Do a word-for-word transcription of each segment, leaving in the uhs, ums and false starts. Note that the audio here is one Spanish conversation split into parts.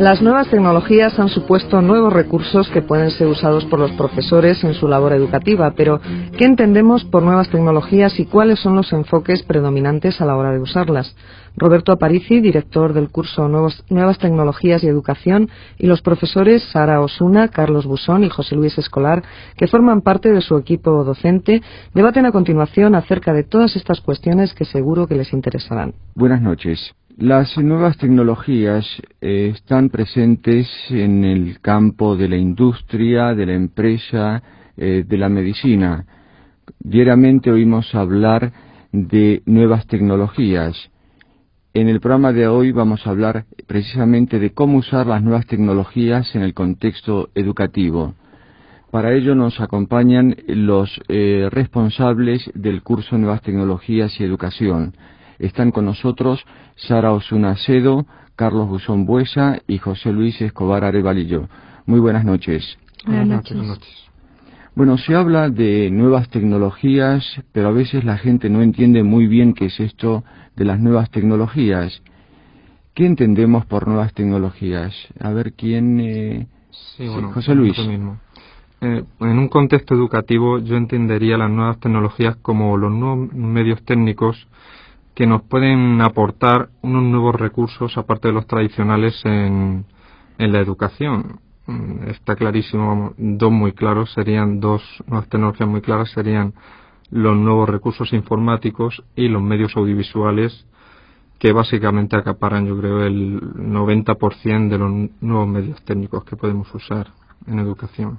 Las nuevas tecnologías han supuesto nuevos recursos que pueden ser usados por los profesores en su labor educativa, pero ¿qué entendemos por nuevas tecnologías y cuáles son los enfoques predominantes a la hora de usarlas? Roberto Aparici, director del curso Nuevos, Nuevas Tecnologías y Educación, y los profesores Sara Osuna, Carlos Busón y José Luis Escolar, que forman parte de su equipo docente, debaten a continuación acerca de todas estas cuestiones que seguro que les interesarán. Buenas noches. Las nuevas tecnologías eh, están presentes en el campo de la industria, de la empresa, eh, de la medicina. Diariamente oímos hablar de nuevas tecnologías. En el programa de hoy vamos a hablar precisamente de cómo usar las nuevas tecnologías en el contexto educativo. Para ello nos acompañan los eh, responsables del curso Nuevas Tecnologías y Educación. Están con nosotros Sara Osuna Acedo, Carlos Busón Buesa y José Luis Escobar Arevalillo. Muy buenas noches. Buenas noches. Buenas noches. Bueno, se habla de nuevas tecnologías, pero a veces la gente no entiende muy bien qué es esto de las nuevas tecnologías. ¿Qué entendemos por nuevas tecnologías? A ver quién... Eh... Sí, bueno, José Luis. Mismo. Eh, en un contexto educativo yo entendería las nuevas tecnologías como los nuevos medios técnicos que nos pueden aportar unos nuevos recursos aparte de los tradicionales en, en la educación. Está clarísimo, vamos, dos muy claros serían, dos nuevas tecnologías muy claras serían los nuevos recursos informáticos y los medios audiovisuales, que básicamente acaparan, yo creo, el noventa por ciento de los nuevos medios técnicos que podemos usar en educación.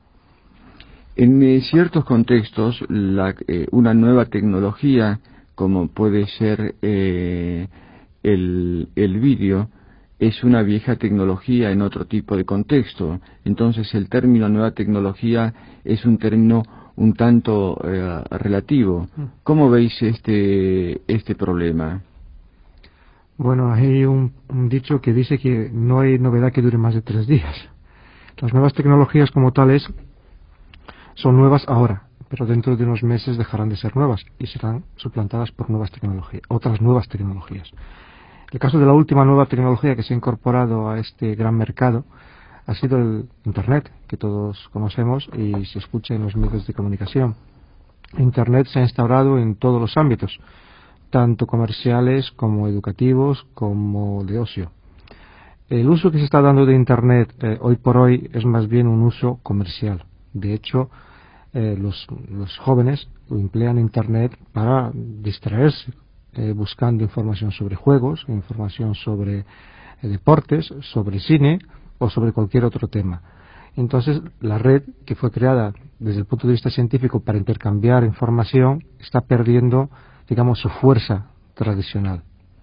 En eh, ciertos contextos, la, eh, una nueva tecnología, como puede ser eh, el, el vídeo, es una vieja tecnología en otro tipo de contexto. Entonces el término nueva tecnología es un término un tanto eh, relativo. ¿Cómo veis este, este problema? Bueno, hay un, un dicho que dice que no hay novedad que dure más de tres días. Las nuevas tecnologías como tales son nuevas ahora, pero dentro de unos meses dejarán de ser nuevas y serán suplantadas por nuevas tecnologías, otras nuevas tecnologías. El caso de la última nueva tecnología que se ha incorporado a este gran mercado ha sido el Internet, que todos conocemos y se escucha en los medios de comunicación. Internet se ha instaurado en todos los ámbitos, tanto comerciales como educativos como de ocio. El uso que se está dando de Internet eh, hoy por hoy es más bien un uso comercial. De hecho, eh, los, los jóvenes emplean Internet para distraerse, eh, buscando información sobre juegos, información sobre eh, deportes, sobre cine o sobre cualquier otro tema. Entonces, la red que fue creada desde el punto de vista científico para intercambiar información está perdiendo, digamos, su fuerza tradicional.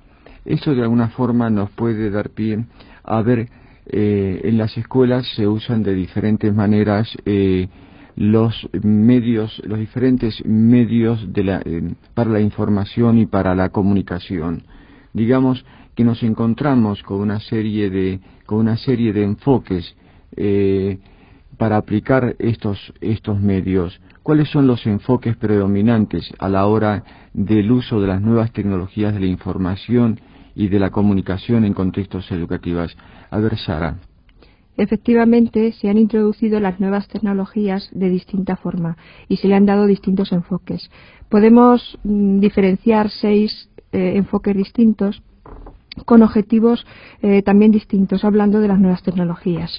Esto de alguna forma nos puede dar pie a ver, eh, en las escuelas se usan de diferentes maneras eh, los medios, los diferentes medios de la, eh, para la información y para la comunicación. Digamos que nos encontramos con una serie de, con una serie de enfoques eh, para aplicar estos, estos medios. ¿Cuáles son los enfoques predominantes a la hora del uso de las nuevas tecnologías de la información y de la comunicación en contextos educativos? A ver, Sara. Efectivamente, se han introducido las nuevas tecnologías de distinta forma y se le han dado distintos enfoques. Podemos mm, diferenciar seis eh, enfoques distintos con objetivos eh, también distintos, hablando de las nuevas tecnologías.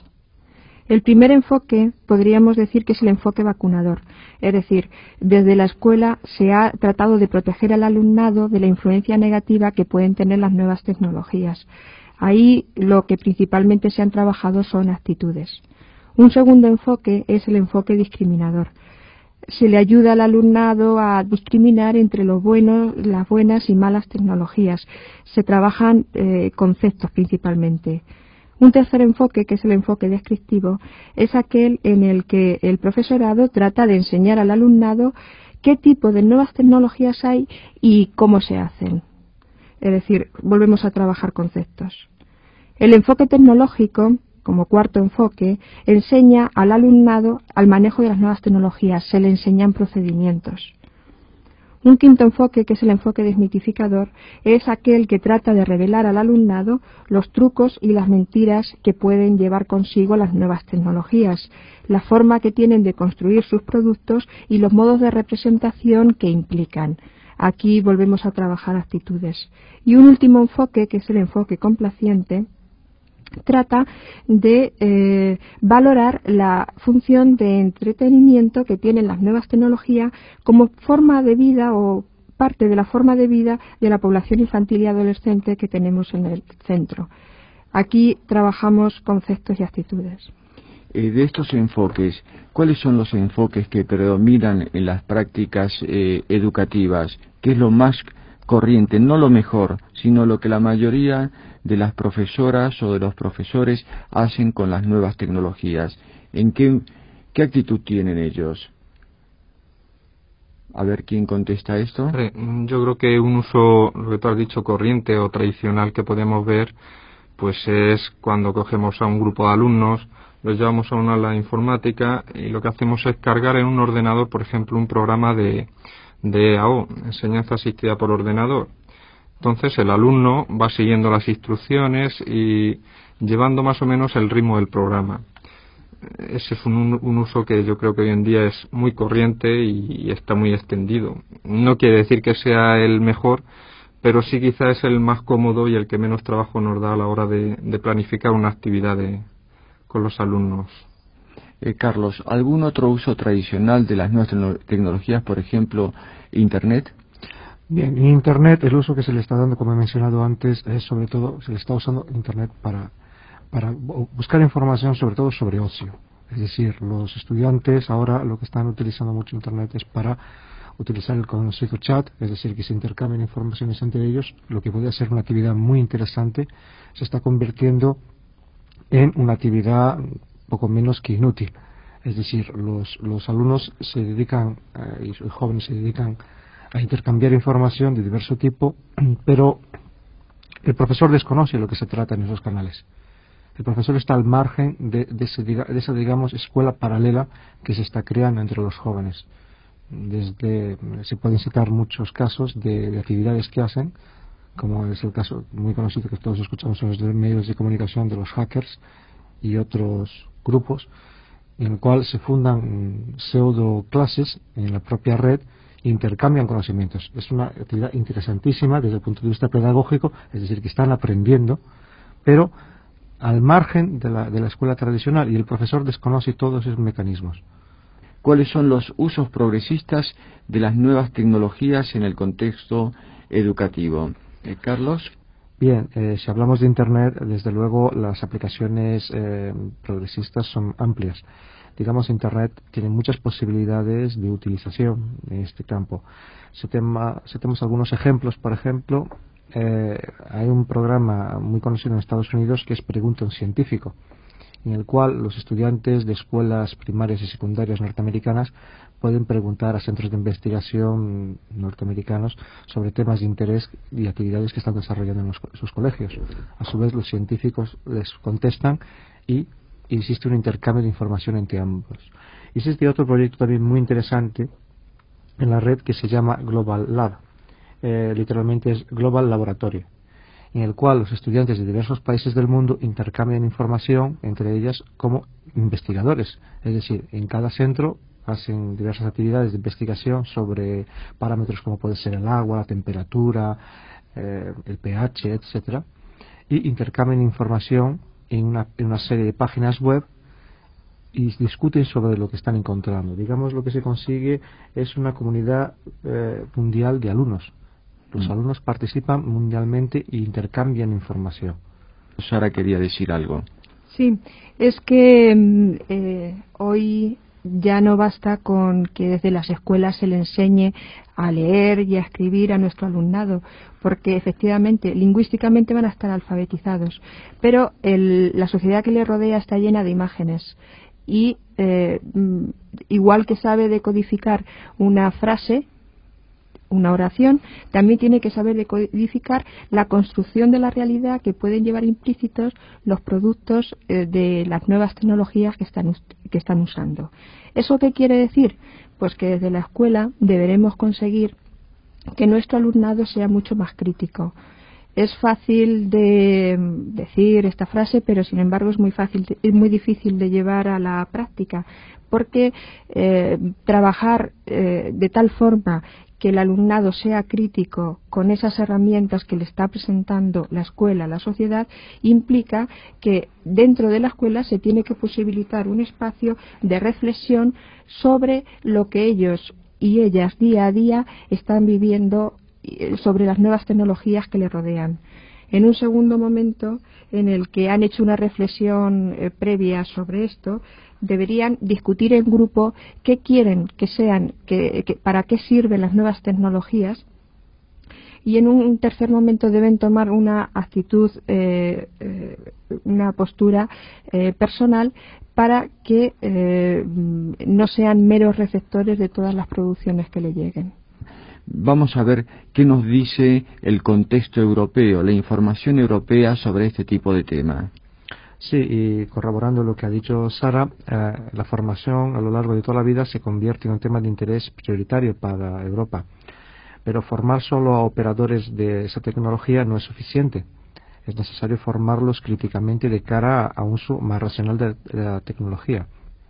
El primer enfoque podríamos decir que es el enfoque vacunador, es decir, desde la escuela se ha tratado de proteger al alumnado de la influencia negativa que pueden tener las nuevas tecnologías. Ahí lo que principalmente se han trabajado son actitudes. Un segundo enfoque es el enfoque discriminador. Se le ayuda al alumnado a discriminar entre lo bueno, las buenas y malas tecnologías. Se trabajan eh, conceptos principalmente. Un tercer enfoque, que es el enfoque descriptivo, es aquel en el que el profesorado trata de enseñar al alumnado qué tipo de nuevas tecnologías hay y cómo se hacen. Es decir, volvemos a trabajar conceptos. El enfoque tecnológico, como cuarto enfoque, enseña al alumnado al manejo de las nuevas tecnologías, se le enseñan procedimientos. Un quinto enfoque, que es el enfoque desmitificador, es aquel que trata de revelar al alumnado los trucos y las mentiras que pueden llevar consigo las nuevas tecnologías, la forma que tienen de construir sus productos y los modos de representación que implican. Aquí volvemos a trabajar actitudes. Y un último enfoque, que es el enfoque complaciente, trata de eh, valorar la función de entretenimiento que tienen las nuevas tecnologías como forma de vida o parte de la forma de vida de la población infantil y adolescente que tenemos en el centro. Aquí trabajamos conceptos y actitudes. Eh, de estos enfoques, ¿cuáles son los enfoques que predominan en las prácticas eh, educativas? ¿Qué es lo más corriente? No lo mejor, sino lo que la mayoría de las profesoras o de los profesores hacen con las nuevas tecnologías. ¿En qué, qué actitud tienen ellos? A ver, ¿quién contesta esto? Yo creo que un uso, lo que tú has dicho, corriente o tradicional que podemos ver, pues es cuando cogemos a un grupo de alumnos, los llevamos a una aula de informática y lo que hacemos es cargar en un ordenador, por ejemplo, un programa de, de E A O, enseñanza asistida por ordenador. Entonces el alumno va siguiendo las instrucciones y llevando más o menos el ritmo del programa. Ese es un, un uso que yo creo que hoy en día es muy corriente y, y está muy extendido. No quiere decir que sea el mejor, pero sí quizá es el más cómodo y el que menos trabajo nos da a la hora de, de planificar una actividad de, con los alumnos. Eh, Carlos, ¿algún otro uso tradicional de las nuevas tecno- tecnologías, por ejemplo, Internet? Bien, en Internet el uso que se le está dando, como he mencionado antes, es sobre todo, se le está usando Internet para, para buscar información sobre todo sobre ocio. Es decir, los estudiantes ahora lo que están utilizando mucho Internet es para utilizar el conocido chat, es decir, que se intercambien informaciones entre ellos, lo que puede ser una actividad muy interesante, se está convirtiendo en una actividad poco menos que inútil. Es decir, los, los alumnos se dedican, eh, y los jóvenes se dedican a intercambiar información de diverso tipo, pero el profesor desconoce lo que se trata en esos canales. El profesor está al margen de, de, ese, de esa, digamos, escuela paralela que se está creando entre los jóvenes. Desde, se pueden citar muchos casos de, de actividades que hacen, como es el caso muy conocido que todos escuchamos en los medios de comunicación de los hackers y otros grupos, en el cual se fundan pseudo clases en la propia red e intercambian conocimientos. Es una actividad interesantísima desde el punto de vista pedagógico, es decir, que están aprendiendo, pero al margen de la, de la escuela tradicional, y el profesor desconoce todos esos mecanismos. ¿Cuáles son los usos progresistas de las nuevas tecnologías en el contexto educativo? Eh, Carlos. Bien, eh, si hablamos de Internet, desde luego las aplicaciones eh, progresistas son amplias. Digamos, Internet tiene muchas posibilidades de utilización en este campo. Si, tema, si tenemos algunos ejemplos, por ejemplo, eh, hay un programa muy conocido en Estados Unidos que es Pregunta a un científico, en el cual los estudiantes de escuelas primarias y secundarias norteamericanas pueden preguntar a centros de investigación norteamericanos sobre temas de interés y actividades que están desarrollando en los, sus colegios. A su vez, los científicos les contestan y existe un intercambio de información entre ambos. Y existe otro proyecto también muy interesante en la red que se llama Global Lab. Eh, literalmente es Global Laboratorio, en el cual los estudiantes de diversos países del mundo intercambian información entre ellas como investigadores. Es decir, en cada centro hacen diversas actividades de investigación sobre parámetros como puede ser el agua, la temperatura, eh, el pH, etcétera, y intercambian información en una, en una serie de páginas web y discuten sobre lo que están encontrando. Digamos, lo que se consigue es una comunidad eh, mundial de alumnos. Los alumnos participan mundialmente e intercambian información. Sara quería decir algo. Sí, es que eh, hoy ya no basta con que desde las escuelas se le enseñe a leer y a escribir a nuestro alumnado, porque efectivamente, lingüísticamente van a estar alfabetizados, pero el, la sociedad que le rodea está llena de imágenes y eh, igual que sabe decodificar una frase, una oración, también tiene que saber decodificar la construcción de la realidad que pueden llevar implícitos los productos eh, de las nuevas tecnologías que están, que están usando. ¿Eso qué quiere decir? Pues que desde la escuela deberemos conseguir que nuestro alumnado sea mucho más crítico. Es fácil de decir esta frase, pero sin embargo es muy fácil, es muy difícil de llevar a la práctica, porque eh, trabajar eh, de tal forma que el alumnado sea crítico con esas herramientas que le está presentando la escuela, la sociedad, implica que dentro de la escuela se tiene que posibilitar un espacio de reflexión sobre lo que ellos y ellas día a día están viviendo, sobre las nuevas tecnologías que le rodean. En un segundo momento, en el que han hecho una reflexión eh, previa sobre esto, deberían discutir en grupo qué quieren que sean, que, que, para qué sirven las nuevas tecnologías, y en un tercer momento deben tomar una actitud, eh, eh, una postura eh, personal para que eh, no sean meros receptores de todas las producciones que le lleguen. Vamos a ver qué nos dice el contexto europeo, la información europea sobre este tipo de tema. Sí, y corroborando lo que ha dicho Sara, eh, la formación a lo largo de toda la vida se convierte en un tema de interés prioritario para Europa. Pero formar solo a operadores de esa tecnología no es suficiente. Es necesario formarlos críticamente de cara a un uso más racional de, de la tecnología.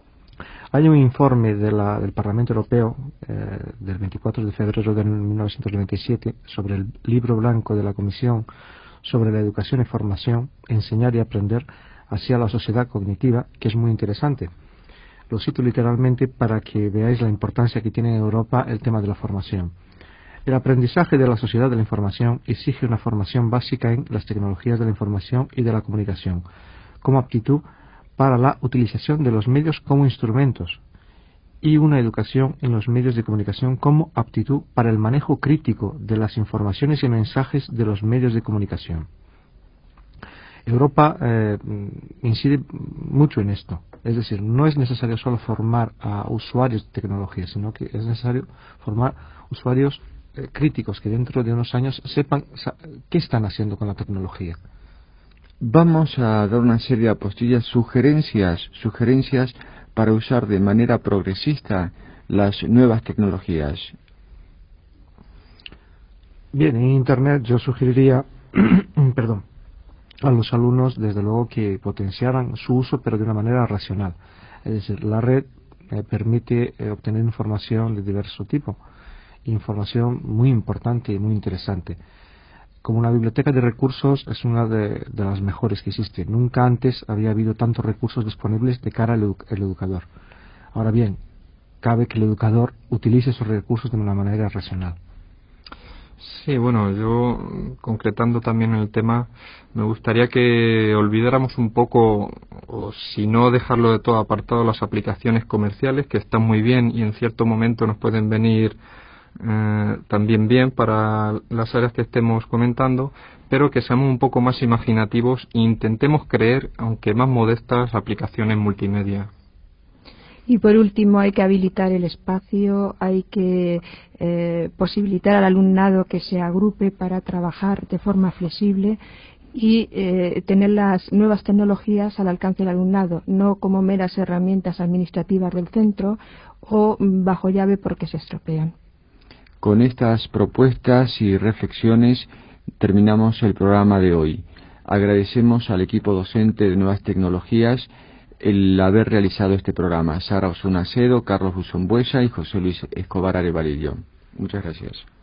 Hay un informe de la, del Parlamento Europeo eh, del veinticuatro de febrero de mil novecientos noventa y siete sobre el libro blanco de la Comisión sobre la educación y formación, enseñar y aprender hacia la sociedad cognitiva, que es muy interesante. Lo cito literalmente para que veáis la importancia que tiene en Europa el tema de la formación. El aprendizaje de la sociedad de la información exige una formación básica en las tecnologías de la información y de la comunicación, como aptitud para la utilización de los medios como instrumentos, y una educación en los medios de comunicación como aptitud para el manejo crítico de las informaciones y mensajes de los medios de comunicación. Europa eh, incide mucho en esto, es decir, no es necesario solo formar a usuarios de tecnología, sino que es necesario formar usuarios eh, críticos que dentro de unos años sepan qué están haciendo con la tecnología. Vamos a dar una serie de apostillas, sugerencias, sugerencias para usar de manera progresista las nuevas tecnologías. Bien, en Internet yo sugeriría, perdón, a los alumnos, desde luego, que potenciaran su uso, pero de una manera racional. Es decir, la red eh, permite eh, obtener información de diverso tipo, información muy importante y muy interesante. Como una biblioteca de recursos es una de, de las mejores que existe. Nunca antes había habido tantos recursos disponibles de cara al edu el educador. Ahora bien, cabe que el educador utilice esos recursos de una manera racional. Sí, bueno, yo concretando también el tema, me gustaría que olvidáramos un poco, o si no dejarlo de todo apartado, las aplicaciones comerciales, que están muy bien y en cierto momento nos pueden venir eh, también bien para las áreas que estemos comentando, pero que seamos un poco más imaginativos e intentemos creer, aunque más modestas, aplicaciones multimedia. Y por último, hay que habilitar el espacio, hay que eh, posibilitar al alumnado que se agrupe para trabajar de forma flexible y eh, tener las nuevas tecnologías al alcance del alumnado, no como meras herramientas administrativas del centro o bajo llave porque se estropean. Con estas propuestas y reflexiones terminamos el programa de hoy. Agradecemos al equipo docente de Nuevas Tecnologías el haber realizado este programa. Sara Osuna Acedo, Carlos Buzón Buesa y José Luis Escobar Arevalillo. Muchas gracias.